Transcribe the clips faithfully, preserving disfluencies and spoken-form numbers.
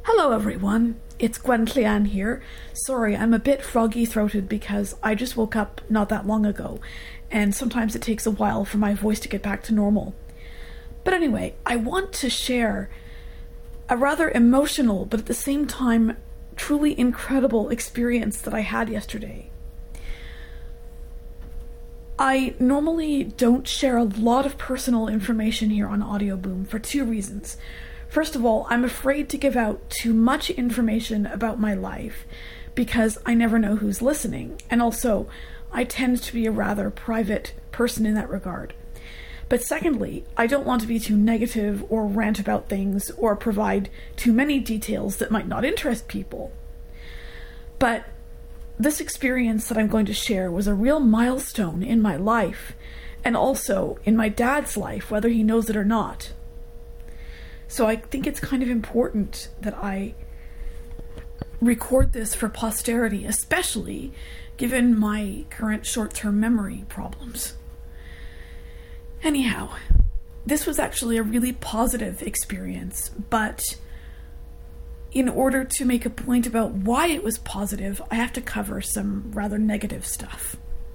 Hello everyone, it's Gwen Cleanne here. Sorry, I'm a bit froggy-throated because I just woke up not that long ago, and sometimes it takes a while for my voice to get back to normal. But anyway, I want to share a rather emotional, but at the same time, truly incredible experience that I had yesterday. I normally don't share a lot of personal information here on Audioboom for two reasons. First of all, I'm afraid to give out too much information about my life because I never know who's listening, and also I tend to be a rather private person in that regard. But secondly, I don't want to be too negative or rant about things or provide too many details that might not interest people. But this experience that I'm going to share was a real milestone in my life, and also in my dad's life, whether he knows it or not. So I think it's kind of important that I record this for posterity, especially given my current short-term memory problems. Anyhow, this was actually a really positive experience, but in order to make a point about why it was positive, I have to cover some rather negative stuff.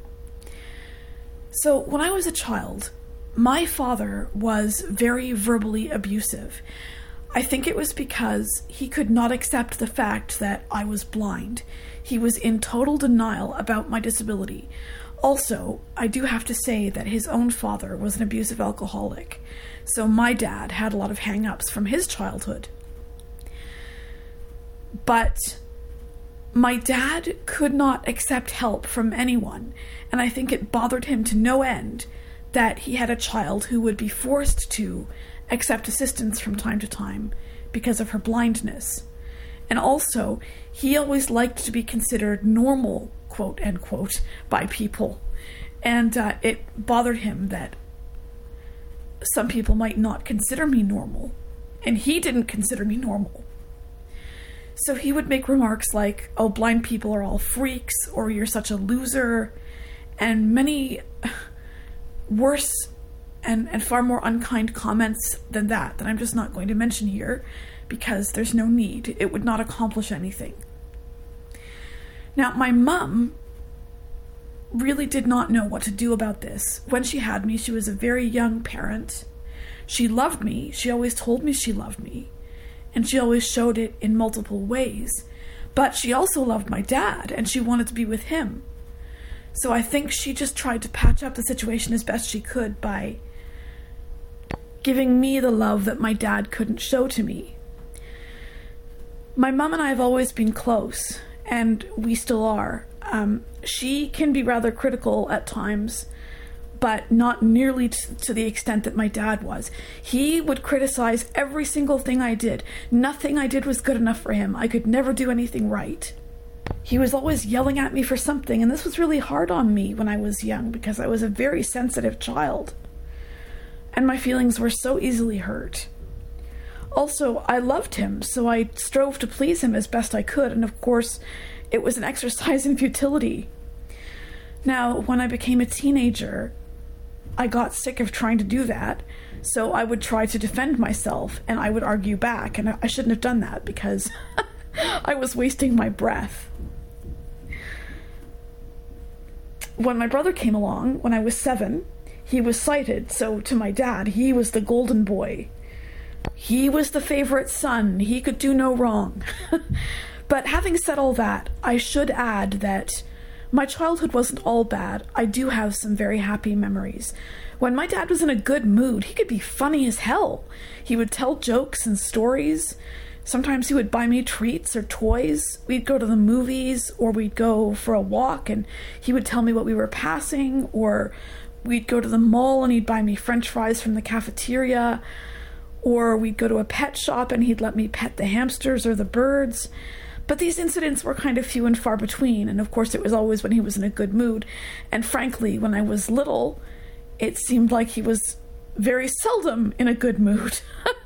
So when I was a child, my father was very verbally abusive. I think it was because he could not accept the fact that I was blind. He was in total denial about my disability. Also, I do have to say that his own father was an abusive alcoholic, so my dad had a lot of hang-ups from his childhood. But my dad could not accept help from anyone, and I think it bothered him to no end that he had a child who would be forced to accept assistance from time to time because of her blindness. And also, he always liked to be considered normal, quote unquote, by people. And uh, it bothered him that some people might not consider me normal, and he didn't consider me normal. So he would make remarks like, oh, blind people are all freaks, or you're such a loser, and many worse and, and far more unkind comments than that, that I'm just not going to mention here because there's no need. It would not accomplish anything. Now, my mum really did not know what to do about this. When she had me, she was a very young parent. She loved me. She always told me she loved me. And she always showed it in multiple ways. But she also loved my dad, and she wanted to be with him. So I think she just tried to patch up the situation as best she could by giving me the love that my dad couldn't show to me. My mum and I have always been close, and we still are. Um, she can be rather critical at times, but not nearly to, to the extent that my dad was. He would criticize every single thing I did. Nothing I did was good enough for him. I could never do anything right. He was always yelling at me for something, and this was really hard on me when I was young because I was a very sensitive child, and my feelings were so easily hurt. Also, I loved him, so I strove to please him as best I could, and of course, it was an exercise in futility. Now, when I became a teenager, I got sick of trying to do that, so I would try to defend myself, and I would argue back, and I shouldn't have done that because I was wasting my breath. When my brother came along, when I was seven, he was sighted, so to my dad, he was the golden boy. He was the favorite son. He could do no wrong. But having said all that, I should add that my childhood wasn't all bad. I do have some very happy memories. When my dad was in a good mood, he could be funny as hell. He would tell jokes and stories. Sometimes he would buy me treats or toys. We'd go to the movies, or we'd go for a walk and he would tell me what we were passing, or we'd go to the mall and he'd buy me French fries from the cafeteria, or we'd go to a pet shop and he'd let me pet the hamsters or the birds. But these incidents were kind of few and far between, and of course it was always when he was in a good mood. And frankly, when I was little, it seemed like he was very seldom in a good mood.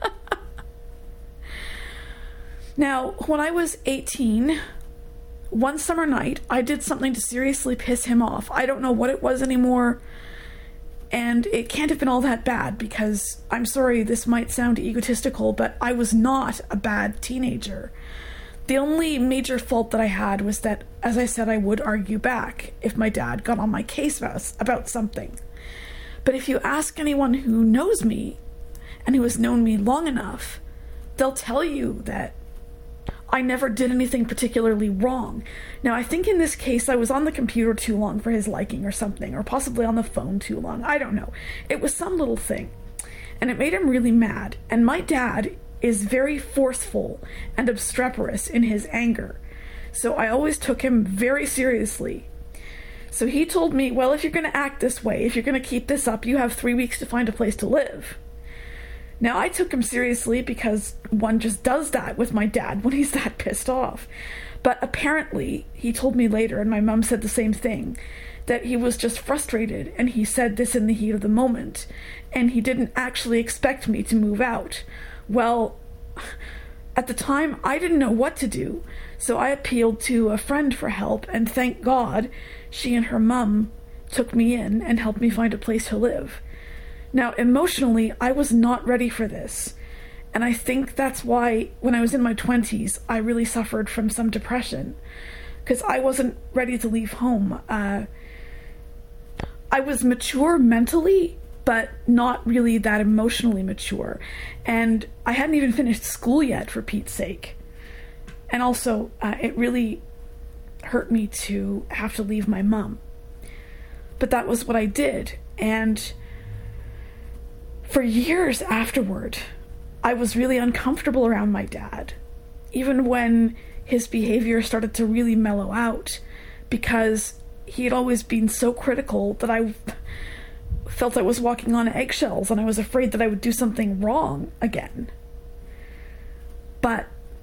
Now, when I was eighteen, one summer night, I did something to seriously piss him off. I don't know what it was anymore. And it can't have been all that bad because, I'm sorry, this might sound egotistical, but I was not a bad teenager. The only major fault that I had was that, as I said, I would argue back if my dad got on my case about something. But if you ask anyone who knows me, and who has known me long enough, they'll tell you that I never did anything particularly wrong. Now, I think in this case I was on the computer too long for his liking or something, or possibly on the phone too long. I don't know. It was some little thing. And it made him really mad. And my dad is very forceful and obstreperous in his anger. So I always took him very seriously. So he told me, well, if you're going to act this way, if you're going to keep this up, you have three weeks to find a place to live. Now, I took him seriously because one just does that with my dad when he's that pissed off. But apparently, he told me later, and my mum said the same thing, that he was just frustrated, and he said this in the heat of the moment, and he didn't actually expect me to move out. Well, at the time, I didn't know what to do, so I appealed to a friend for help, and thank God, she and her mum took me in and helped me find a place to live. Now, emotionally, I was not ready for this, and I think that's why, when I was in my twenties, I really suffered from some depression, because I wasn't ready to leave home. Uh, I was mature mentally, but not really that emotionally mature, and I hadn't even finished school yet, for Pete's sake. And also, uh, it really hurt me to have to leave my mum. But that was what I did, and for years afterward, I was really uncomfortable around my dad, even when his behavior started to really mellow out, because he had always been so critical that I felt I was walking on eggshells, and I was afraid that I would do something wrong again. But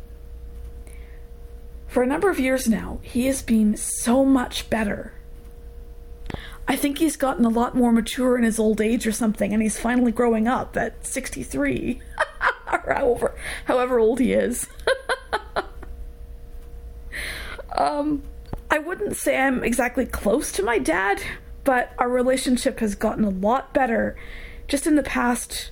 for a number of years now, he has been so much better. I think he's gotten a lot more mature in his old age or something, and he's finally growing up at sixty-three, or however, however old he is. um, I wouldn't say I'm exactly close to my dad, but our relationship has gotten a lot better just in the past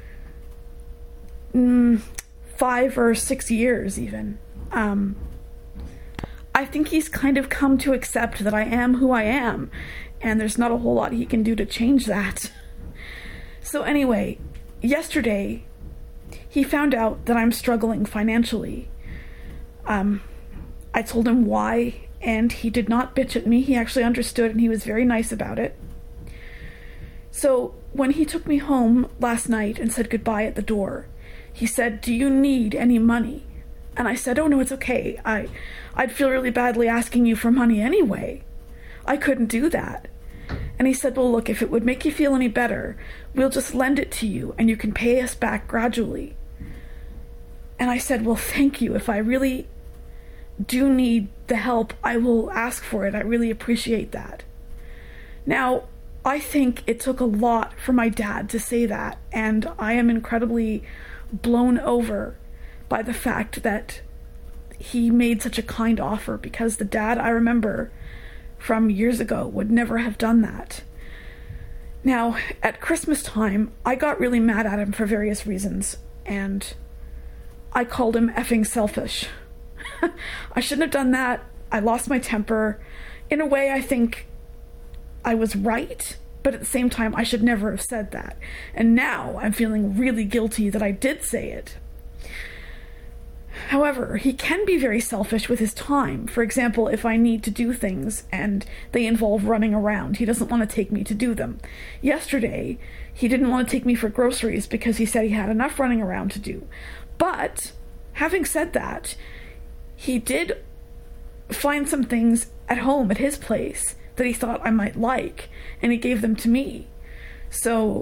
mm, five or six years even. Um, I think he's kind of come to accept that I am who I am, and there's not a whole lot he can do to change that. So anyway, yesterday, he found out that I'm struggling financially. Um, I told him why, and he did not bitch at me. He actually understood, and he was very nice about it. So when he took me home last night and said goodbye at the door, he said, "Do you need any money?" And I said, "Oh no, it's okay. I, I'd feel really badly asking you for money anyway. I couldn't do that." And he said, "Well, look, if it would make you feel any better, we'll just lend it to you and you can pay us back gradually." And I said, "Well, thank you. If I really do need the help, I will ask for it. I really appreciate that." Now, I think it took a lot for my dad to say that, and I am incredibly blown over by the fact that he made such a kind offer, because the dad I remember from years ago would never have done that. Now, at Christmas time, I got really mad at him for various reasons, and I called him effing selfish. I shouldn't have done that. I lost my temper. In a way, I think I was right, but at the same time, I should never have said that. And now I'm feeling really guilty that I did say it. However, he can be very selfish with his time. For example, if I need to do things and they involve running around, he doesn't want to take me to do them. Yesterday, he didn't want to take me for groceries because he said he had enough running around to do. But, having said that, he did find some things at home at his place that he thought I might like, and he gave them to me. So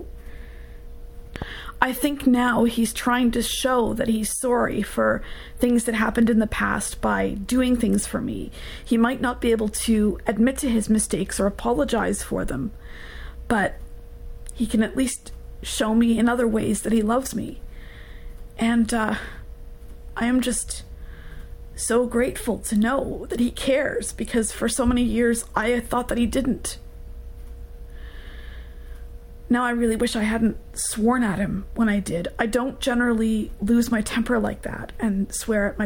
I think now he's trying to show that he's sorry for things that happened in the past by doing things for me. He might not be able to admit to his mistakes or apologize for them, but he can at least show me in other ways that he loves me. And uh, I am just so grateful to know that he cares, because for so many years I thought that he didn't. Now I really wish I hadn't sworn at him when I did. I don't generally lose my temper like that and swear at my